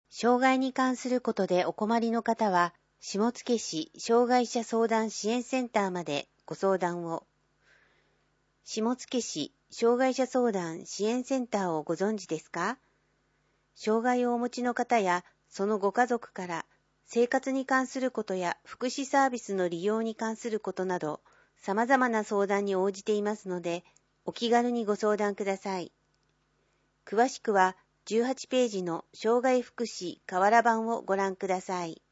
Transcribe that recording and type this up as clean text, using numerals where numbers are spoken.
障害に関することでお困りの方は、下野市障害者相談支援センターまでご相談を。下野市障害者相談支援センターをご存知ですか？障害をお持ちの方やそのご家族から生活に関することや福祉サービスの利用に関することなど、様々な相談に応じていますので、お気軽にご相談ください。詳しくは18ページの障害福祉河原版をご覧ください。